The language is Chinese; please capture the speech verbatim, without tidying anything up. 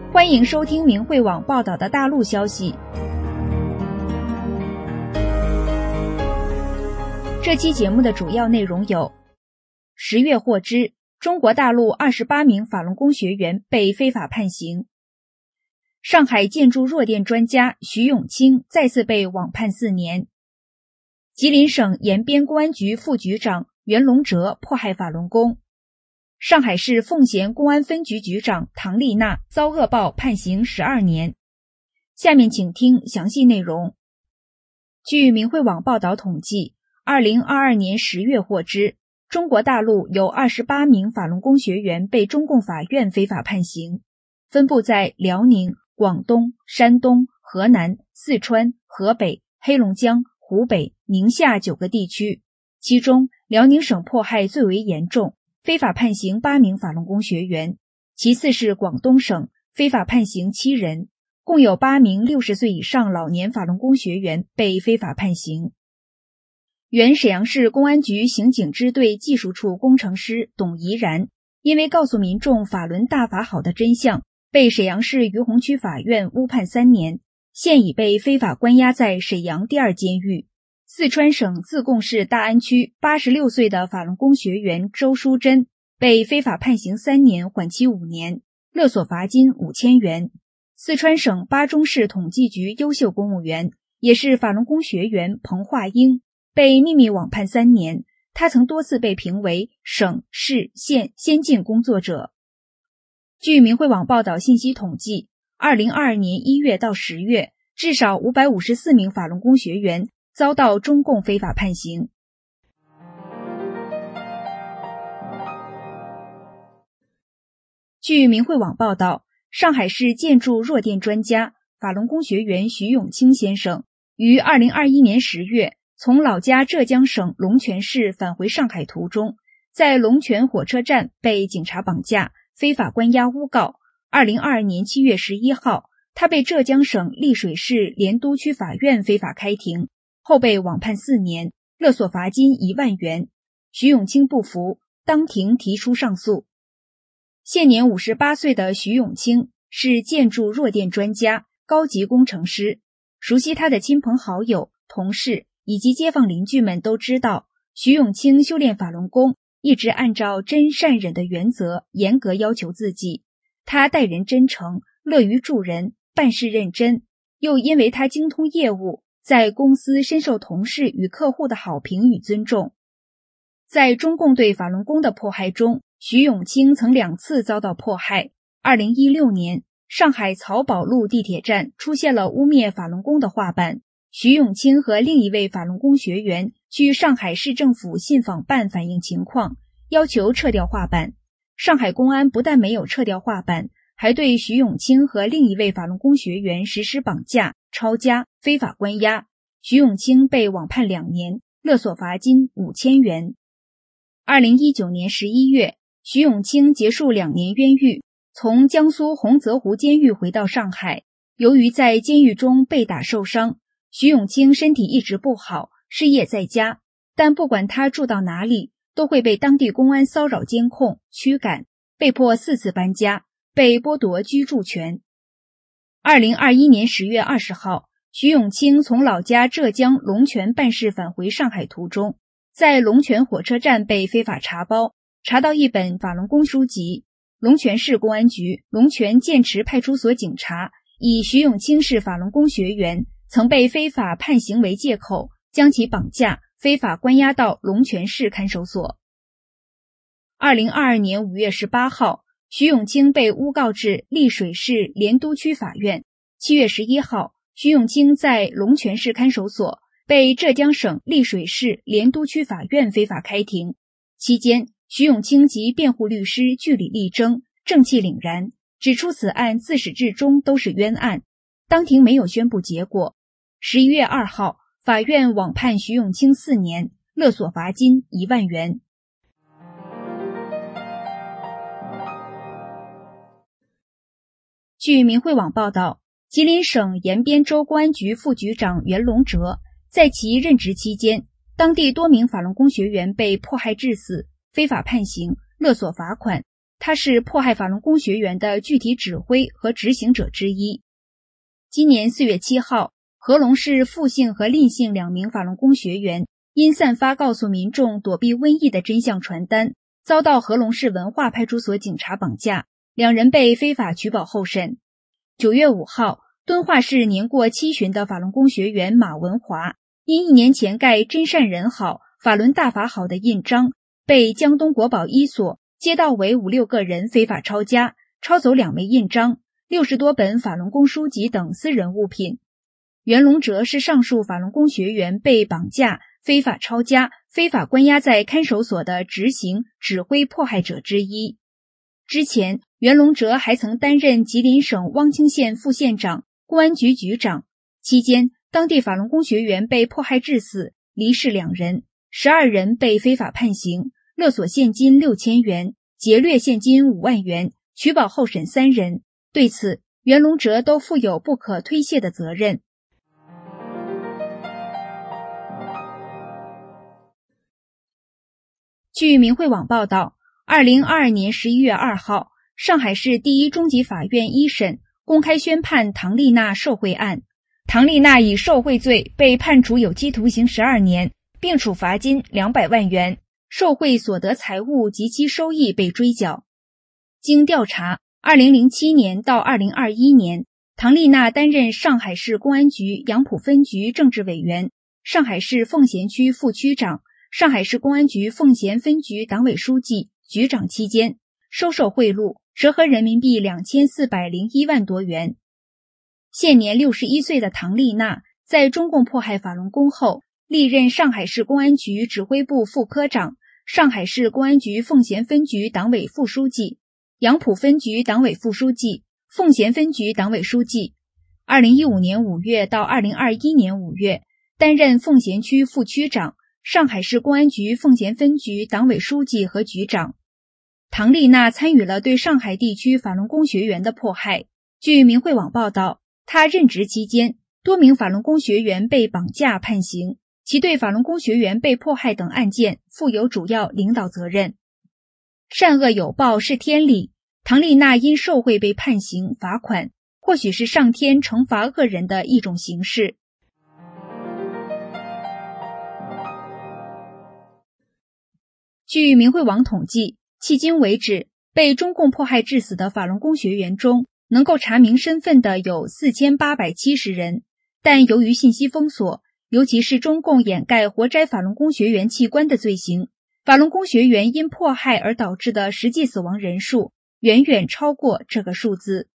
欢迎收听明慧网报道的大陆消息。这期节目的主要内容有：十月获知，中国大陆二十八名法轮功学员被非法判刑；上海建筑弱电专家徐永清再次被网判四年；吉林省延边公安局副局长袁隆哲迫害法轮功；上海市奉贤公安分局局长唐丽娜遭恶报判刑十二年。下面请听详细内容。据明慧网报道统计，二零二二年十月获知，中国大陆有二十八名法轮功学员被中共法院非法判刑，分布在辽宁、广东、山东、河南、四川、河北、黑龙江、湖北、宁夏九个地区，其中辽宁省迫害最为严重，非法判刑八名法轮功学员，其次是广东省，非法判刑七人，共有八名六十岁以上老年法轮功学员被非法判刑。原沈阳市公安局刑警支队技术处工程师董怡然，因为告诉民众法轮大法好的真相，被沈阳市于洪区法院误判三年，现已被非法关押在沈阳第二监狱。四川省自贡市大安区八十六岁的法轮功学员周淑珍被非法判刑三年，缓期五年，勒索罚金五千元。四川省巴中市统计局优秀公务员，也是法轮功学员彭化英被秘密网判三年，他曾多次被评为省、市、县先进工作者。据明慧网报道信息统计，二零二二年一月到十月，至少五百五十四名法轮功学员遭到中共非法判刑。据明慧网报道，上海市建筑弱电专家、法轮功学员徐永清先生于二零二一年十月从老家浙江省龙泉市返回上海途中，在龙泉火车站被警察绑架，非法关押诬告。二零二二年七月十一号，他被浙江省丽水市莲都区法院非法开庭，后被网判四年，勒索罚金一万元。徐永清不服，当庭提出上诉。现年五十八岁的徐永清是建筑弱电专家、高级工程师，熟悉他的亲朋好友、同事以及街坊邻居们都知道，徐永清修炼法轮功一直按照真善忍的原则严格要求自己。他待人真诚，乐于助人，办事认真，又因为他精通业务，在公司深受同事与客户的好评与尊重。在中共对法轮功的迫害中，徐永清曾两次遭到迫害。二零一六年，上海漕宝路地铁站出现了污蔑法轮功的画板，徐永清和另一位法轮功学员去上海市政府信访办反映情况，要求撤掉画板。上海公安不但没有撤掉画板，还对徐永清和另一位法轮功学员实施绑架、抄家、非法关押。徐永清被网判两年，勒索罚金五千元。二零一九年十一月，徐永清结束两年冤狱，从江苏洪泽湖监狱回到上海。由于在监狱中被打受伤，徐永清身体一直不好，失业在家，但不管他住到哪里，都会被当地公安骚扰监控、驱赶，被迫四次搬家，被剥夺居住权。二零二一年十月二十号，徐永清从老家浙江龙泉办事返回上海途中，在龙泉火车站被非法查包，查到一本法轮功书籍。龙泉市公安局龙泉剑池派出所警察以徐永清是法轮功学员，曾被非法判刑为借口，将其绑架，非法关押到龙泉市看守所。二零二二年五月十八号，徐永清被诬告至丽水市莲都区法院。七月十一号，徐永清在龙泉市看守所被浙江省丽水市莲都区法院非法开庭。期间，徐永清及辩护律师据理力争，正气凛然，指出此案自始至终都是冤案。当庭没有宣布结果。十一月二号，法院网判徐永清四年，勒索罚金一万元。据明慧网报道，吉林省延边州公安局副局长袁隆哲在其任职期间，当地多名法轮功学员被迫害致死，非法判刑，勒索罚款， 他是迫害法轮功学员的具体指挥和执行者之一。今年四月七号，和龙市傅姓和蔺姓两名法轮功学员因散发告诉民众躲避瘟疫的真相传单，遭到和龙市文化派出所警察绑架，两人被非法取保候审。九月五号，敦化市年过七旬的法轮功学员马文华，因一年前盖真善人好、法轮大法好的印章，被江东国宝一所接到为五六个人非法抄家，抄走两枚印章、六十多本法轮功书籍等私人物品。袁隆哲是上述法轮功学员被绑架、非法抄家、非法关押在看守所的执行、指挥迫害者之一。之前，袁隆哲还曾担任吉林省汪清县副县长、公安局局长。期间，当地法轮功学员被迫害致死，离世两人，十二人被非法判刑，勒索现金六千元，劫掠现金五万元，取保候审三人。对此，袁隆哲都负有不可推卸的责任。据明慧网报道，二零二二年十一月二号，上海市第一中级法院一审公开宣判唐丽娜受贿案。唐丽娜以受贿罪被判处有期徒刑十二年，并处罚金两百万元，受贿所得财物及其收益被追缴。经调查，二零零七年到二零二一年，唐丽娜担任上海市公安局杨浦分局政治委员、上海市奉贤区副区长、上海市公安局奉贤分局党委书记、局长期间，收受贿赂折合人民币两千四百零一万多元。现年六十一岁的唐丽娜，在中共迫害法轮功后，历任上海市公安局指挥部副科长、上海市公安局奉贤分局党委副书记、杨浦分局党委副书记、奉贤分局党委书记。二零一五年五月到二零二一年五月，担任奉贤区副区长、上海市公安局奉贤分局党委书记和局长。唐丽娜参与了对上海地区法轮功学员的迫害。据明慧网报道，她任职期间，多名法轮功学员被绑架判刑，其对法轮功学员被迫害等案件负有主要领导责任。善恶有报是天理，唐丽娜因受贿被判刑罚款，或许是上天惩罚恶人的一种形式。据明慧网统计，迄今为止，被中共迫害致死的法轮功学员中，能够查明身份的有四千八百七十人，但由于信息封锁，尤其是中共掩盖活摘法轮功学员器官的罪行，法轮功学员因迫害而导致的实际死亡人数远远超过这个数字。